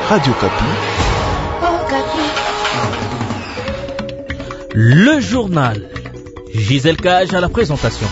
Radio Kapi. Le journal. Gisèle Cage à la présentation.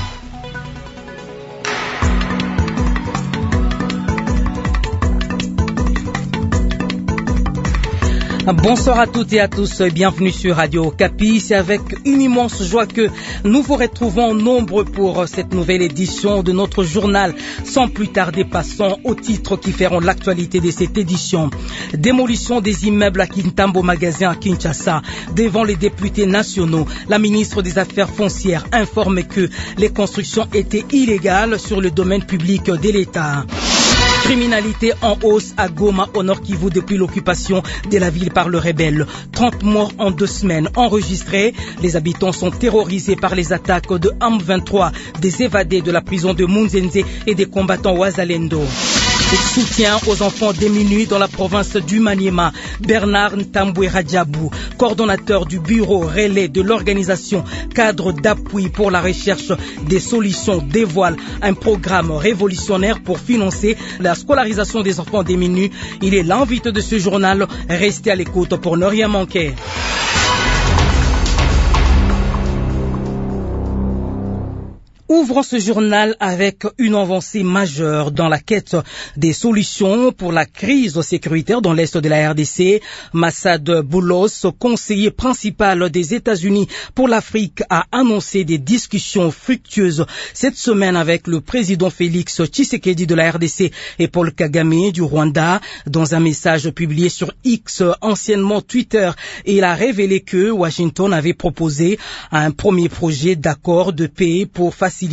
Bonsoir à toutes et à tous, bienvenue sur Radio Kapi. C'est avec une immense joie que nous vous retrouvons nombreux pour cette nouvelle édition de notre journal. Sans plus tarder, passons aux titres qui feront l'actualité de cette édition. Démolition des immeubles à Kintambo Magasin à Kinshasa devant les députés nationaux. La ministre des Affaires foncières informe que les constructions étaient illégales sur le domaine public de l'État. Criminalité en hausse à Goma, au Nord Kivu, depuis l'occupation de la ville par le rebelle. 30 morts en 2 semaines enregistrés. Les habitants sont terrorisés par les attaques de M23, des évadés de la prison de Munzenze et des combattants Wazalendo. Soutien aux enfants démunis dans la province du Maniema. Bernard Ntambwe Radjabou, coordonnateur du bureau relais de l'organisation cadre d'appui pour la recherche des solutions, dévoile un programme révolutionnaire pour financer la scolarisation des enfants démunis. Il est l'invité de ce journal. Restez à l'écoute pour ne rien manquer. Ouvrons ce journal avec une avancée majeure dans la quête des solutions pour la crise sécuritaire dans l'est de la RDC. Massad Boulos, conseiller principal des États-Unis pour l'Afrique, a annoncé des discussions fructueuses cette semaine avec le président Félix Tshisekedi de la RDC et Paul Kagame du Rwanda. Dans un message publié sur X, anciennement Twitter, il a révélé que Washington avait proposé un premier projet d'accord de paix pour faciliter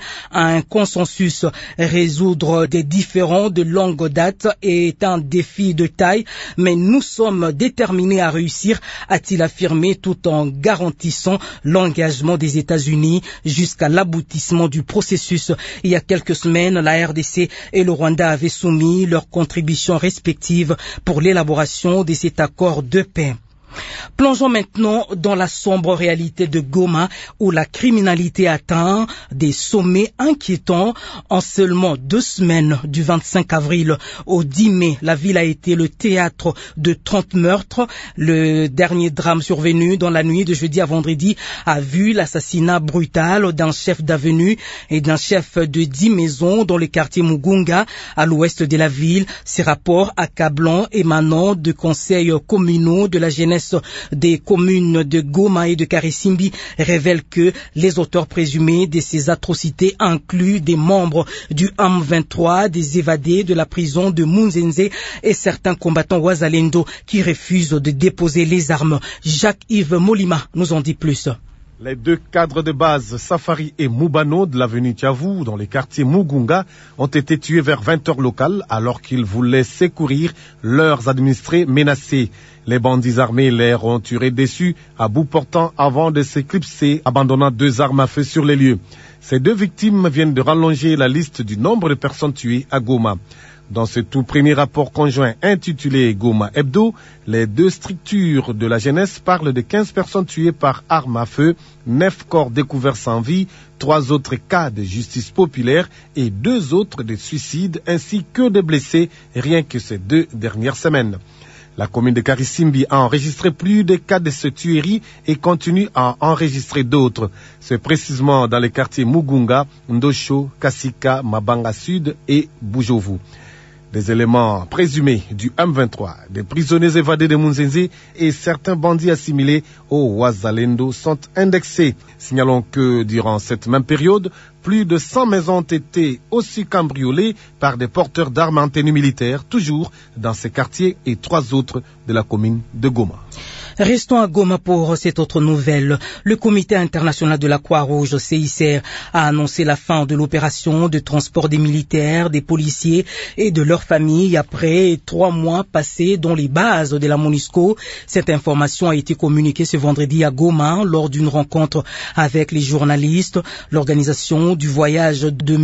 un consensus. Résoudre des différends de longue date est un défi de taille, mais nous sommes déterminés à réussir, a-t-il affirmé, tout en garantissant l'engagement des États-Unis jusqu'à l'aboutissement du processus. Il y a quelques semaines, la RDC et le Rwanda avaient soumis leurs contributions respectives pour l'élaboration de cet accord de paix. Plongeons maintenant dans la sombre réalité de Goma, où la criminalité atteint des sommets inquiétants. En seulement 2 semaines, du 25 avril au 10 mai, la ville a été le théâtre de 30 meurtres. Le dernier drame survenu dans la nuit de jeudi à vendredi a vu l'assassinat brutal d'un chef d'avenue et d'un chef de 10 maisons dans le quartier Mugunga, à l'ouest de la ville. Ces rapports accablants émanant de conseils communaux de la jeunesse des communes de Goma et de Karisimbi révèlent que les auteurs présumés de ces atrocités incluent des membres du M23, des évadés de la prison de Munzenze et certains combattants Wazalendo qui refusent de déposer les armes. Jacques-Yves Molima nous en dit plus. Les 2 cadres de base, Safari et Moubano de l'avenue Tiavou, dans les quartiers Mugunga, ont été tués vers 20h locales alors qu'ils voulaient secourir leurs administrés menacés. Les bandits armés les ont tués déçus à bout portant avant de s'éclipser, abandonnant 2 armes à feu sur les lieux. Ces 2 victimes viennent de rallonger la liste du nombre de personnes tuées à Goma. Dans ce tout premier rapport conjoint intitulé Goma Hebdo, les 2 structures de la jeunesse parlent de 15 personnes tuées par arme à feu, 9 corps découverts sans vie, 3 autres cas de justice populaire et 2 autres de suicides ainsi que de blessés rien que ces 2 dernières semaines. La commune de Karisimbi a enregistré plus de cas de cette tuerie et continue à enregistrer d'autres. C'est précisément dans les quartiers Mugunga, Ndosho, Kasika, Mabanga Sud et Bujovu. Des éléments présumés du M23, des prisonniers évadés de Munzenze et certains bandits assimilés au Wazalendo sont indexés. Signalons que durant cette même période, plus de 100 maisons ont été aussi cambriolées par des porteurs d'armes en tenue militaire, toujours dans ces quartiers et 3 autres de la commune de Goma. Restons à Goma pour cette autre nouvelle. Le comité international de la Croix-Rouge, CICR, a annoncé la fin de l'opération de transport des militaires, des policiers et de leurs familles après 3 mois passés dans les bases de la MONUSCO. Cette information a été communiquée ce vendredi à Goma lors d'une rencontre avec les journalistes. L'organisation du voyage de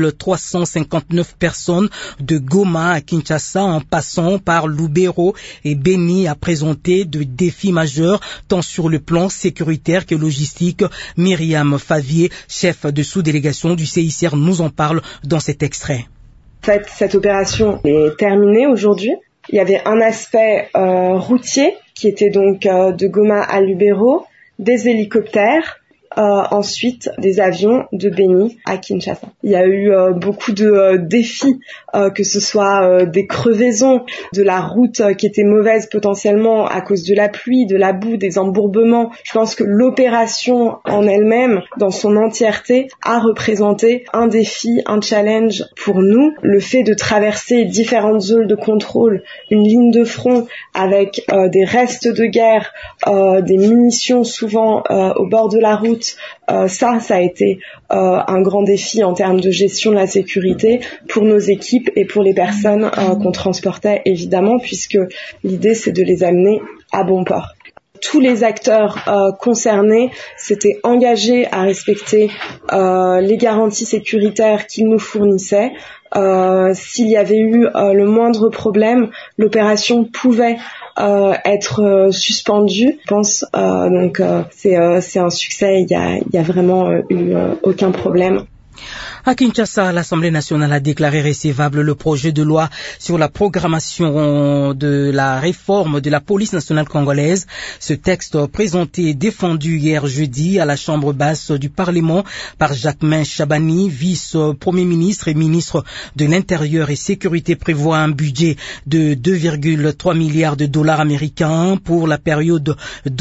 1359 personnes de Goma à Kinshasa en passant par Lubero et Beni a présenté de défis majeurs tant sur le plan sécuritaire que logistique. Myriam Favier, chef de sous-délégation du CICR, nous en parle dans cet extrait. Cette opération est terminée aujourd'hui. Il y avait un aspect routier qui était donc de Goma à Lubero, des hélicoptères, ensuite des avions de Beni à Kinshasa. Il y a eu beaucoup de défis, que ce soit des crevaisons, de la route qui était mauvaise potentiellement à cause de la pluie, de la boue, des embourbements. Je pense que l'opération en elle-même, dans son entièreté, a représenté un défi, un challenge pour nous. Le fait de traverser différentes zones de contrôle, une ligne de front avec des restes de guerre, des munitions souvent au bord de la route, ça a été un grand défi en termes de gestion de la sécurité pour nos équipes et pour les personnes qu'on transportait évidemment, puisque l'idée c'est de les amener à bon port. Tous les acteurs concernés s'étaient engagés à respecter les garanties sécuritaires qu'ils nous fournissaient. S'il y avait eu le moindre problème, l'opération pouvait être suspendue. Je pense c'est un succès. Il y a vraiment eu aucun problème. À Kinshasa, l'Assemblée nationale a déclaré recevable le projet de loi sur la programmation de la réforme de la police nationale congolaise. Ce texte présenté et défendu hier jeudi à la Chambre basse du Parlement par Jacquemain Chabani, vice-premier ministre et ministre de l'Intérieur et Sécurité, prévoit un budget de 2,3 milliards de dollars américains pour la période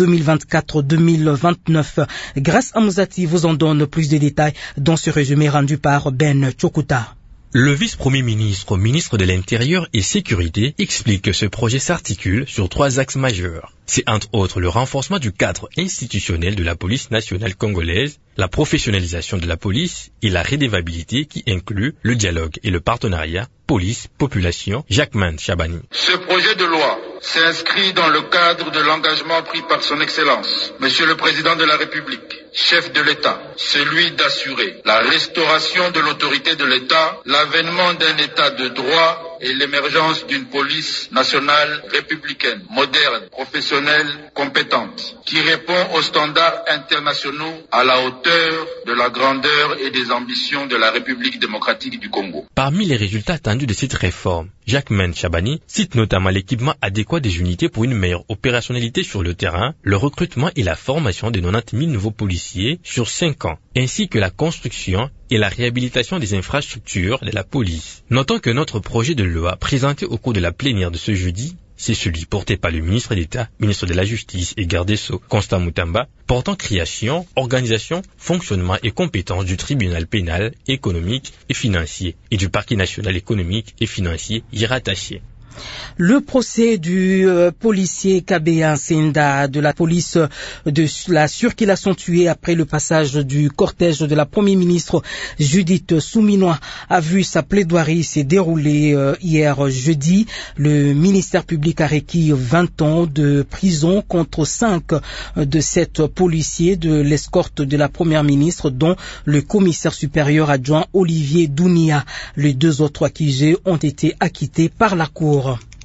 2024-2029. Grâce à Mouzati vous en donne plus de détails dans ce résumé rendu par Ben Chokuta. Le vice-premier ministre, ministre de l'Intérieur et Sécurité, explique que ce projet s'articule sur 3 axes majeurs. C'est entre autres le renforcement du cadre institutionnel de la police nationale congolaise, la professionnalisation de la police et la redevabilité qui inclut le dialogue et le partenariat police-population. Jacquemain Chabani. Ce projet de loi s'inscrit dans le cadre de l'engagement pris par son Excellence, Monsieur le Président de la République, chef de l'État, celui d'assurer la restauration de l'autorité de l'État, l'avènement d'un État de droit et l'émergence d'une police nationale républicaine, moderne, professionnelle, compétente, qui répond aux standards internationaux à la hauteur de la grandeur et des ambitions de la République démocratique du Congo. Parmi les résultats attendus de cette réforme, Jacquemain Chabani cite notamment l'équipement adéquat des unités pour une meilleure opérationnalité sur le terrain, le recrutement et la formation de 90 000 nouveaux policiers sur 5 ans, ainsi que la construction et la réhabilitation des infrastructures de la police. Notons que notre projet de loi présenté au cours de la plénière de ce jeudi, c'est celui porté par le ministre d'État, ministre de la Justice et garde des Sceaux, Constant Mutamba, portant création, organisation, fonctionnement et compétences du tribunal pénal, économique et financier et du parquet national économique et financier y rattaché. Le procès du policier Kabea Senda de la police de la circulation tuée après le passage du cortège de la première ministre Judith Souminois a vu sa plaidoirie s'est déroulée hier jeudi. Le ministère public a requis 20 ans de prison contre 5 de 7 policiers de l'escorte de la première ministre, dont le commissaire supérieur adjoint Olivier Dounia. Les 2 autres accusés ont été acquittés par la cour.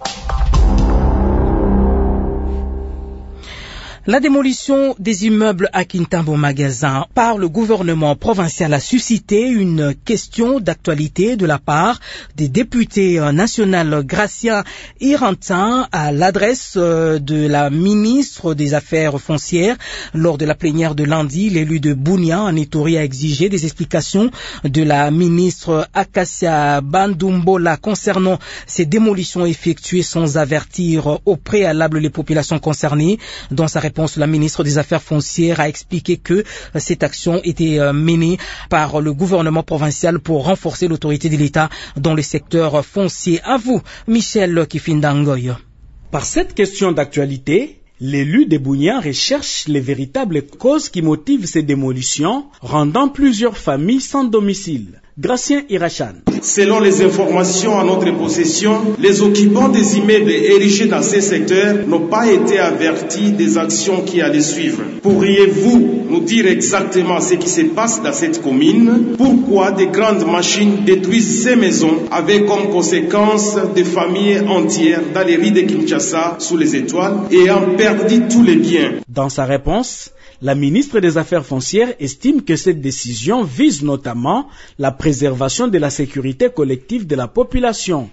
La démolition des immeubles à Kintambo Magasin par le gouvernement provincial a suscité une question d'actualité de la part des députés nationaux Gratien Irantin à l'adresse de la ministre des Affaires foncières. Lors de la plénière de lundi, l'élu de Bunia en Ituri a exigé des explications de la ministre Akasia Bandumbola concernant ces démolitions effectuées sans avertir au préalable les populations concernées. Dans sa réponse, la ministre des Affaires foncières a expliqué que cette action était menée par le gouvernement provincial pour renforcer l'autorité de l'État dans le secteur foncier. À vous, Michel Kifindangoy. Par cette question d'actualité, l'élu de Bunia recherche les véritables causes qui motivent ces démolitions, rendant plusieurs familles sans domicile. Gratien Irachan. Selon les informations à notre possession, les occupants des immeubles érigés dans ces secteurs n'ont pas été avertis des actions qui allaient suivre. Pourriez-vous nous dire exactement ce qui se passe dans cette commune? Pourquoi de grandes machines détruisent ces maisons avec comme conséquence des familles entières dans les rues de Kinshasa sous les étoiles et ont perdu tous les biens? Dans sa réponse, la ministre des Affaires foncières estime que cette décision vise notamment la préservation de la sécurité collective de la population.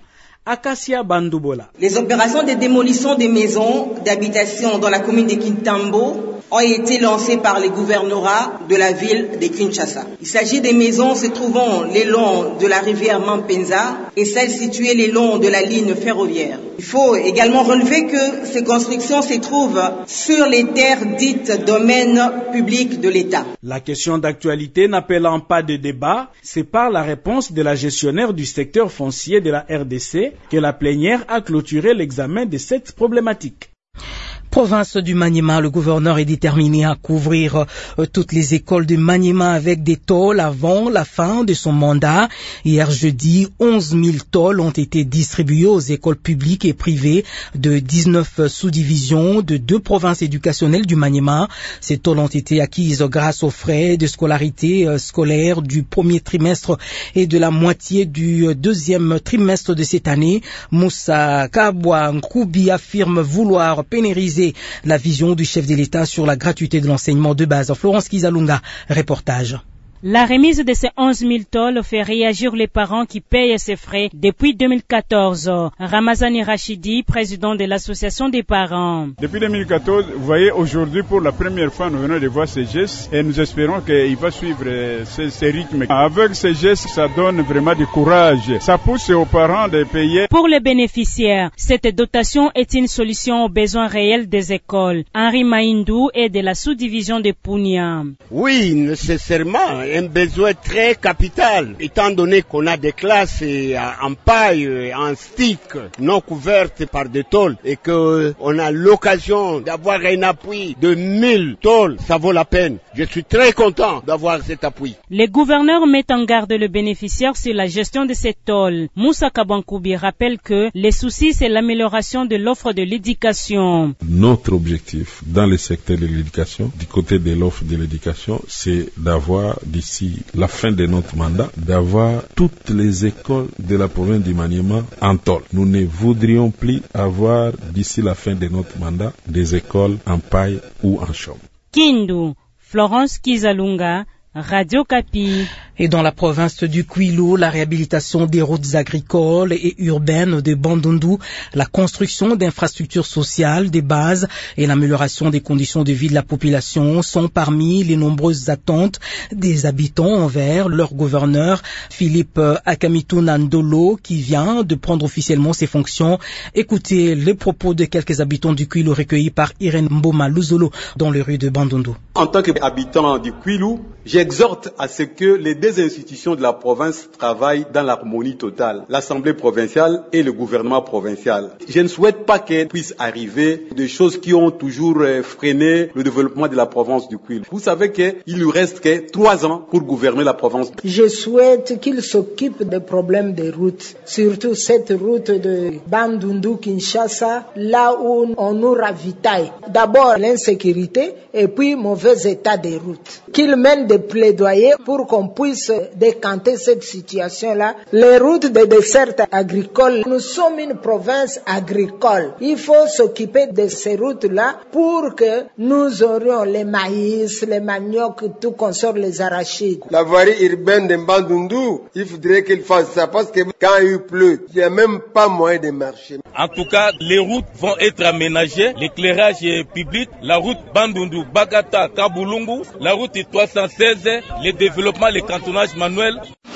Acacia Bandoubola. Les opérations de démolition des maisons d'habitation dans la commune de Kintambo ont été lancées par les gouvernorats de la ville de Kinshasa. Il s'agit des maisons se trouvant le long de la rivière Mampenza et celles situées le long de la ligne ferroviaire. Il faut également relever que ces constructions se trouvent sur les terres dites domaine public de l'État. La question d'actualité n'appelant pas de débat, c'est par la réponse de la gestionnaire du secteur foncier de la RDC que la plénière a clôturé l'examen de cette problématique. Province du Maniema, le gouverneur est déterminé à couvrir toutes les écoles de Maniema avec des tôles avant la fin de son mandat. Hier jeudi, 11 000 tôles ont été distribuées aux écoles publiques et privées de 19 sous-divisions de 2 provinces éducationnelles du Maniema. Ces tôles ont été acquises grâce aux frais de scolarité scolaire du premier trimestre et de la moitié du deuxième trimestre de cette année. Moussa Kabwa Nkoubi affirme vouloir pénériser la vision du chef de l'État sur la gratuité de l'enseignement de base. Florence Kizalunga, reportage. La remise de ces 11 000 tôles fait réagir les parents qui payent ces frais depuis 2014. Ramazani Rachidi, président de l'association des parents. Depuis 2014, vous voyez, aujourd'hui, pour la première fois, nous venons de voir ces gestes et nous espérons qu'il va suivre ces rythmes. Avec ces gestes, ça donne vraiment du courage. Ça pousse aux parents de payer. Pour les bénéficiaires, cette dotation est une solution aux besoins réels des écoles. Henri Maïndou est de la sous-division de Pounia. Oui, nécessairement. Un besoin très capital, étant donné qu'on a des classes en paille, en stick, non couvertes par des tôles, et qu'on a l'occasion d'avoir un appui de 1000 tôles, ça vaut la peine. Je suis très content d'avoir cet appui. Les gouverneurs mettent en garde le bénéficiaire sur la gestion de ces tôles. Moussa Kabankoubi rappelle que les soucis, c'est l'amélioration de l'offre de l'éducation. Notre objectif dans le secteur de l'éducation, du côté de l'offre de l'éducation, c'est d'avoir d'ici la fin de notre mandat, d'avoir toutes les écoles de la province du Maniema en tôle. Nous ne voudrions plus avoir d'ici la fin de notre mandat des écoles en paille ou en chaume. Kindu, Florence Kizalunga, Radio Kapi. Et dans la province du Kwilu, la réhabilitation des routes agricoles et urbaines de Bandundu, la construction d'infrastructures sociales, des bases et l'amélioration des conditions de vie de la population sont parmi les nombreuses attentes des habitants envers leur gouverneur, Philippe Akamitou Nandolo, qui vient de prendre officiellement ses fonctions. Écoutez les propos de quelques habitants du Kwilu recueillis par Irène Mboma Luzolo dans les rues de Bandundu. En tant qu'habitant du Kwilu, j'exhorte à ce que les deux institutions de la province travaillent dans l'harmonie totale, l'Assemblée provinciale et le gouvernement provincial. Je ne souhaite pas qu'il puisse arriver des choses qui ont toujours freiné le développement de la province du Kwilu. Vous savez qu'il ne reste que 3 ans pour gouverner la province. Je souhaite qu'il s'occupe des problèmes des routes, surtout cette route de Bandundu-Kinshasa, là où on nous ravitaille. D'abord l'insécurité et puis mauvais état des routes. Qu'il mène des plaidoyers pour qu'on puisse décanter cette situation-là. Les routes des desserts agricoles, nous sommes une province agricole. Il faut s'occuper de ces routes-là pour que nous aurions les maïs, les maniocs, tout consort les arachides. La voirie urbaine de Bandundu, il faudrait qu'il fasse ça parce que quand il pleut, il n'y a même pas moyen de marcher. En tout cas, les routes vont être aménagées, l'éclairage est public, la route Bandundu, Bagata, Kabulungu, la route 316, le développement, le cantonnage manuel.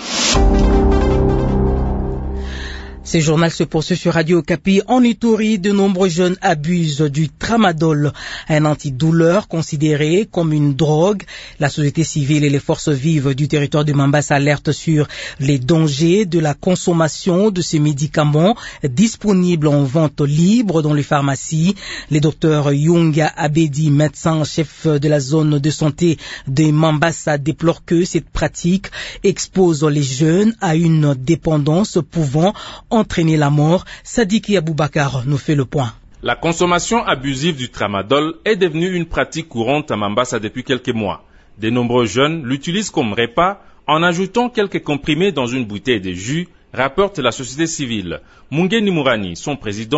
Ce journal se poursuit sur Radio Okapi. En Ituri, de nombreux jeunes abusent du tramadol, un antidouleur considéré comme une drogue. La société civile et les forces vives du territoire de Mambasa alertent sur les dangers de la consommation de ces médicaments disponibles en vente libre dans les pharmacies. Le docteur Yunga Abedi, médecin chef de la zone de santé de Mambasa, déplore que cette pratique expose les jeunes à une dépendance pouvant entraîner la mort. Sadiki Aboubakar nous fait le point. La consommation abusive du tramadol est devenue une pratique courante à Mambasa depuis quelques mois. De nombreux jeunes l'utilisent comme repas en ajoutant quelques comprimés dans une bouteille de jus, rapporte la société civile. Mungeni Mourani, son président,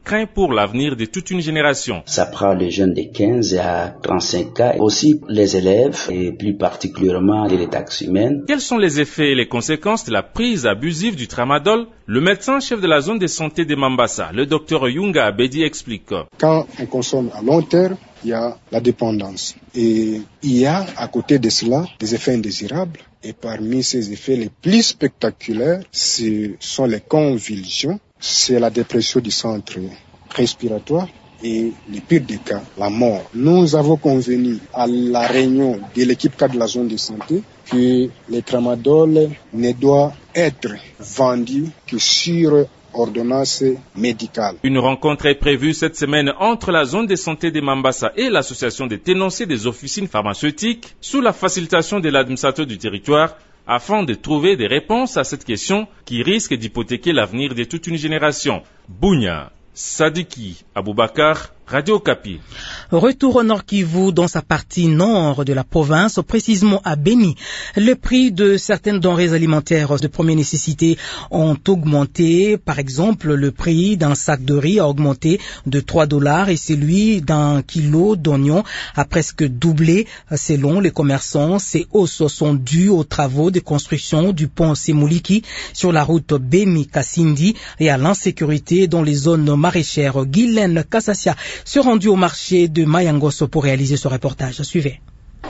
craint pour l'avenir de toute une génération. Ça prend les jeunes de 15 à 35 ans, aussi les élèves et plus particulièrement les taxes humaines. Quels sont les effets et les conséquences de la prise abusive du tramadol? Le médecin chef de la zone de santé de Mambasa, le docteur Yunga Abedi, explique. Quand on consomme à long terme, il y a la dépendance. Et il y a à côté de cela des effets indésirables. Et parmi ces effets les plus spectaculaires, ce sont les convulsions, c'est la dépression du centre respiratoire et le pire des cas, la mort. Nous avons convenu à la réunion de l'équipe cadre de la zone de santé que le tramadol ne doit être vendu que sur ordonnance médicale. Une rencontre est prévue cette semaine entre la zone de santé de Mambasa et l'association des tenanciers des officines pharmaceutiques sous la facilitation de l'administrateur du territoire afin de trouver des réponses à cette question qui risque d'hypothéquer l'avenir de toute une génération. Bounia, Sadiki, Aboubakar, Radio Okapi. Retour au Nord Kivu, dans sa partie nord de la province, précisément à Beni. Le prix de certaines denrées alimentaires de première nécessité ont augmenté. Par exemple, le prix d'un sac de riz a augmenté de $3 et celui d'un kilo d'oignons a presque doublé. Selon les commerçants, ces hausses sont dues aux travaux de construction du pont Semouliki sur la route Beni-Kassindi et à l'insécurité dans les zones maraîchères. Guylaine Kassassia se rendu au marché de Mayangos pour réaliser ce reportage. Suivez.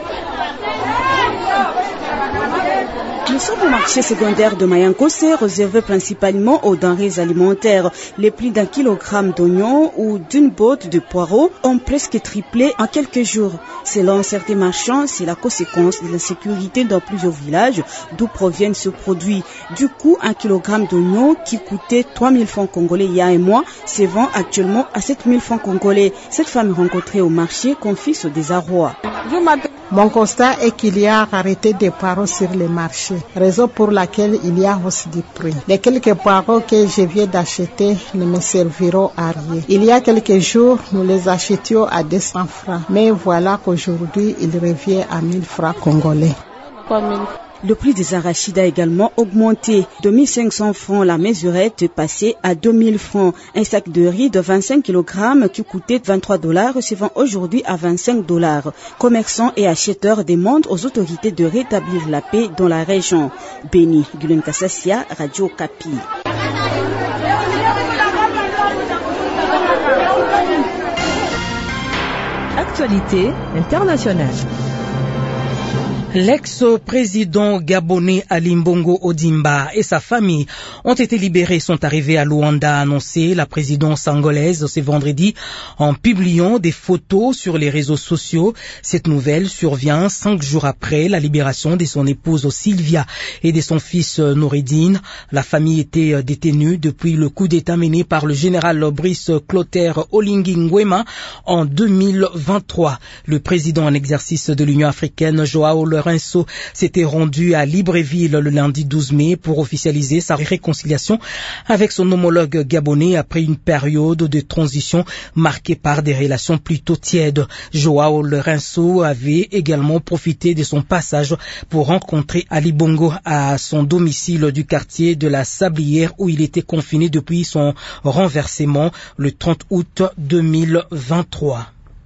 Nous sommes au marché secondaire de Mayangos, réservé principalement aux denrées alimentaires. Les prix d'un kilogramme d'oignons ou d'une botte de poireaux ont presque triplé en quelques jours. Selon certains marchands, c'est la conséquence de l'insécurité dans plusieurs villages d'où proviennent ce produit. Du coup, un kilogramme d'oignons qui coûtait 3 000 francs congolais il y a un mois se vend actuellement à 7 000 francs congolais. Cette femme rencontrée au marché confie ce désarroi. Mon constat est qu'il y a arrêté des poireaux sur les marchés, raison pour laquelle il y a aussi des prix. Les quelques poireaux que je viens d'acheter ne me serviront à rien. Il y a quelques jours, nous les achetions à 200 francs, mais voilà qu'aujourd'hui, il revient à 1000 francs congolais. Le prix des arachides a également augmenté. De 1 500 francs la mesurette est passée à 2 000 francs. Un sac de riz de 25 kg qui coûtait $23 se vend aujourd'hui à $25. Commerçants et acheteurs demandent aux autorités de rétablir la paix dans la région. Beni, Guylaine Kassassia, Radio Okapi. Actualité internationale. L'ex-président gabonais Ali Bongo Ondimba et sa famille ont été libérés, sont arrivés à Luanda, a annoncé la présidence angolaise ce vendredi en publiant des photos sur les réseaux sociaux. Cette nouvelle survient 5 jours après la libération de son épouse Sylvia et de son fils Noureddine. La famille était détenue depuis le coup d'État mené par le général Brice Clotaire Oligui Nguema en 2023. Le président en exercice de l'Union africaine, Joao Lourenço, s'était rendu à Libreville le lundi 12 mai pour officialiser sa réconciliation avec son homologue gabonais après une période de transition marquée par des relations plutôt tièdes. Joao Lourenço avait également profité de son passage pour rencontrer Ali Bongo à son domicile du quartier de la Sablière où il était confiné depuis son renversement le 30 août 2023.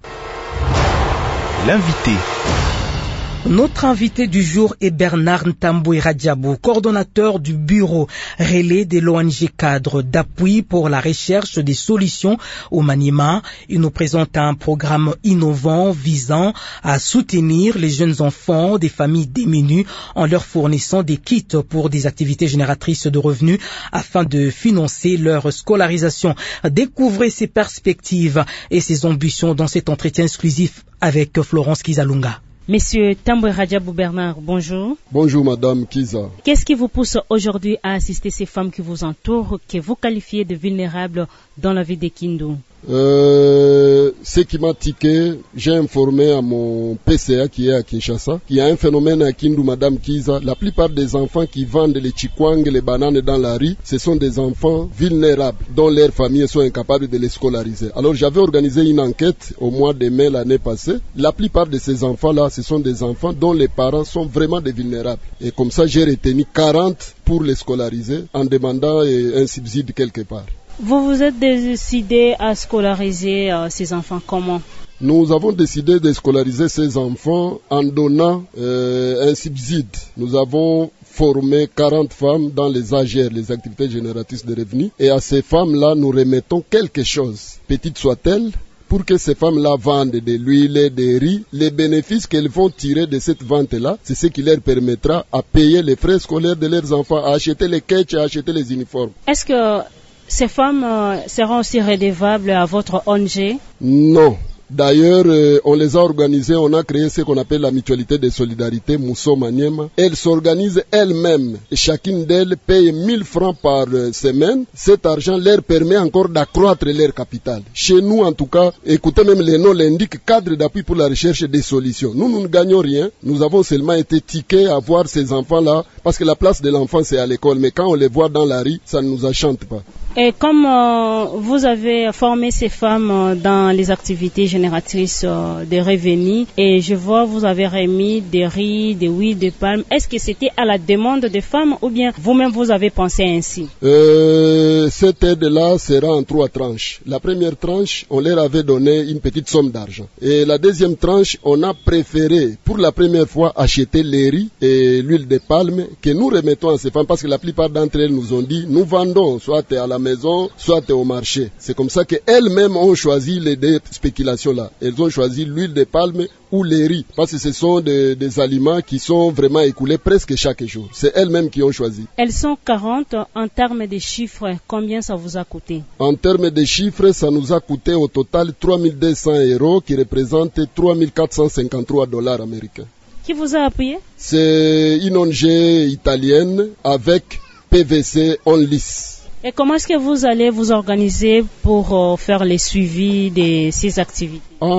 L'invité. Notre invité du jour est Bernard Ntambwe Radjabou, coordonnateur du bureau relais de l'ONG Cadre d'appui pour la recherche des solutions au Maniema. Il nous présente un programme innovant visant à soutenir les jeunes enfants des familles démunies en leur fournissant des kits pour des activités génératrices de revenus afin de financer leur scolarisation. Découvrez ses perspectives et ses ambitions dans cet entretien exclusif avec Florence Kizalunga. Monsieur Ntambwe Radjabou Bernard, bonjour. Bonjour Madame Kiza. Qu'est-ce qui vous pousse aujourd'hui à assister ces femmes qui vous entourent, que vous qualifiez de vulnérables dans la vie des Kindu? Ce qui m'a tiqué, j'ai informé à mon PCA qui est à Kinshasa, qu'il y a un phénomène à Kindu, Madame Kiza. La plupart des enfants qui vendent les chikwang, les bananes dans la rue, ce sont des enfants vulnérables dont leurs familles sont incapables de les scolariser. Alors j'avais organisé une enquête au mois de mai l'année passée. La plupart de ces enfants-là, ce sont des enfants dont les parents sont vraiment des vulnérables. Et comme ça, j'ai retenu 40 pour les scolariser en demandant un subside quelque part. Vous vous êtes décidé à scolariser ces enfants comment? Nous avons décidé de scolariser ces enfants en donnant un subside. Nous avons formé 40 femmes dans les AGR, les activités génératrices de revenus. Et à ces femmes-là, nous remettons quelque chose, petite soit-elle, pour que ces femmes-là vendent de l'huile, des riz. Les bénéfices qu'elles vont tirer de cette vente-là, c'est ce qui leur permettra à payer les frais scolaires de leurs enfants, à acheter les ketchs, à acheter les uniformes. Est-ce que ces femmes seront aussi redevables à votre ONG? Non. D'ailleurs, on les a organisées, on a créé ce qu'on appelle la mutualité de solidarité, Mousso Maniema. Elles s'organisent elles-mêmes. Chacune d'elles paye 1000 francs par semaine. Cet argent leur permet encore d'accroître leur capital. Chez nous, en tout cas, écoutez, même les noms l'indiquent, cadre d'appui pour la recherche des solutions. Nous ne gagnons rien. Nous avons seulement été tiqués à voir ces enfants-là, parce que la place de l'enfant, c'est à l'école. Mais quand on les voit dans la rue, ça ne nous enchante pas. Et comme vous avez formé ces femmes dans les activités génératrices de revenus, et je vois vous avez remis des riz, des huiles de palme, est-ce que c'était à la demande des femmes ou bien vous-même vous avez pensé ainsi? Cette aide-là sera en 3 tranches. La première tranche, on leur avait donné une petite somme d'argent. Et la deuxième tranche, on a préféré pour la première fois acheter les riz et l'huile de palme que nous remettons à ces femmes, parce que la plupart d'entre elles nous ont dit, nous vendons soit à la maison, soit au marché. C'est comme ça qu'elles-mêmes ont choisi les deux spéculations-là. Elles ont choisi l'huile de palme ou les riz, parce que ce sont des aliments qui sont vraiment écoulés presque chaque jour. C'est elles-mêmes qui ont choisi. Elles sont 40. En termes de chiffres, combien ça vous a coûté? En termes de chiffres, ça nous a coûté au total 3200 €, qui représente 3453 $ américains. Qui vous a appuyé? C'est une ONG italienne avec PVC en lice. Et comment est-ce que vous allez vous organiser pour faire le suivi de ces activités?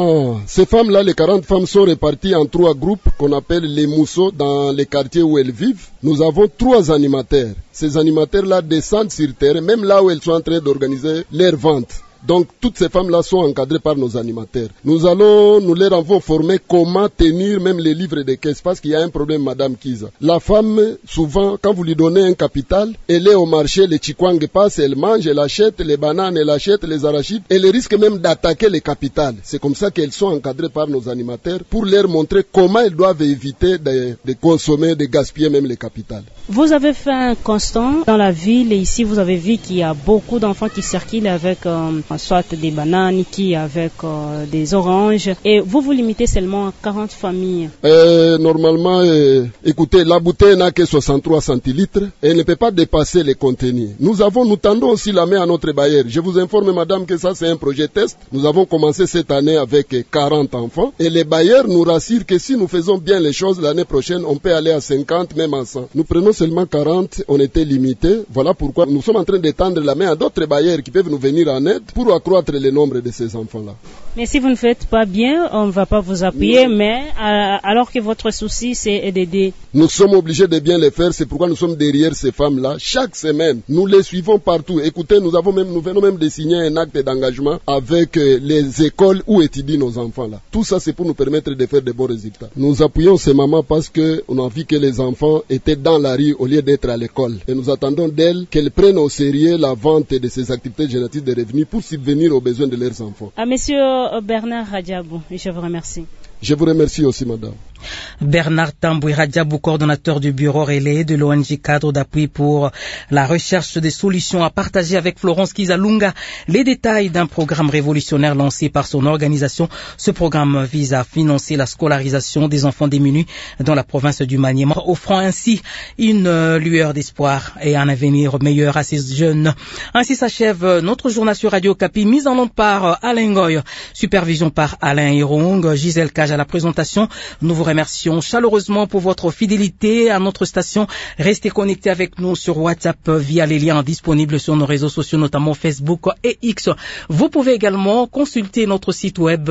Ces femmes-là, les 40 femmes sont réparties en 3 groupes qu'on appelle les mousseaux dans les quartiers où elles vivent. Nous avons 3 animateurs. Ces animateurs-là descendent sur terre, même là où elles sont en train d'organiser leurs ventes. Donc, toutes ces femmes-là sont encadrées par nos animateurs. Nous leur avons formé comment tenir même les livres de caisse, parce qu'il y a un problème, Madame Kiza. La femme, souvent, quand vous lui donnez un capital, elle est au marché, les chikwang passent, elle mange, elle achète les bananes, elle achète les arachides, elle risque même d'attaquer les capitales. C'est comme ça qu'elles sont encadrées par nos animateurs pour leur montrer comment elles doivent éviter de consommer, de gaspiller même les capitales. Vous avez fait un constat dans la ville et ici vous avez vu qu'il y a beaucoup d'enfants qui circulent avec soit des bananes, qui avec des oranges, et vous vous limitez seulement à 40 familles. Normalement, écoutez, la bouteille n'a que 63 centilitres et elle ne peut pas dépasser les contenus. Nous tendons aussi la main à notre bailleur. Je vous informe, madame, que ça c'est un projet test. Nous avons commencé cette année avec 40 enfants et les bailleurs nous rassurent que si nous faisons bien les choses, l'année prochaine, on peut aller à 50, même à 100. Nous prenons seulement 40, on était limité. Voilà pourquoi nous sommes en train d'étendre la main à d'autres bailleurs qui peuvent nous venir en aide pour accroître le nombre de ces enfants-là. Mais si vous ne faites pas bien, on ne va pas vous appuyer, mais alors que votre souci, c'est d'aider. Nous sommes obligés de bien les faire, c'est pourquoi nous sommes derrière ces femmes-là. Chaque semaine, nous les suivons partout. Écoutez, nous venons même de signer un acte d'engagement avec les écoles où étudient nos enfants-là. Tout ça, c'est pour nous permettre de faire de bons résultats. Nous appuyons ces mamans parce qu'on a vu que les enfants étaient dans la rue au lieu d'être à l'école. Et nous attendons d'elles qu'elles prennent au sérieux la vente de ces activités génératives de revenus pour subvenir aux besoins de leurs enfants. Monsieur Bernard Radjabou, je vous remercie. Je vous remercie aussi, madame. Bernard Tambouy Radjabou, coordonnateur du bureau relais de l'ONG Cadre d'appui pour la recherche des solutions, à partager avec Florence Kizalunga les détails d'un programme révolutionnaire lancé par son organisation. Ce programme vise à financer la scolarisation des enfants démunis dans la province du Maniema, offrant ainsi une lueur d'espoir et un avenir meilleur à ces jeunes. Ainsi s'achève notre journal sur Radio Kapi, mise en onde par Alain Goy, supervision par Alain Hirong, Gisèle Cage à la présentation. Nous vous remercions chaleureusement pour votre fidélité à notre station. Restez connectés avec nous sur WhatsApp via les liens disponibles sur nos réseaux sociaux, notamment Facebook et X. Vous pouvez également consulter notre site web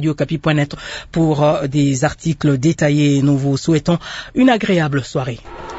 www.radiocapi.net pour des articles détaillés. Nous vous souhaitons une agréable soirée.